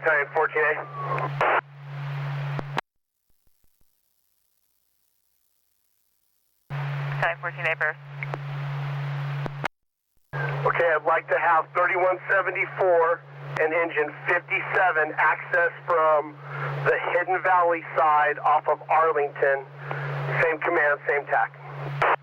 Battalion 14A. Battalion 14A first. Okay, I'd like to have 3174 and engine 57 access from the Hidden Valley side off of Arlington. Same command, same tack.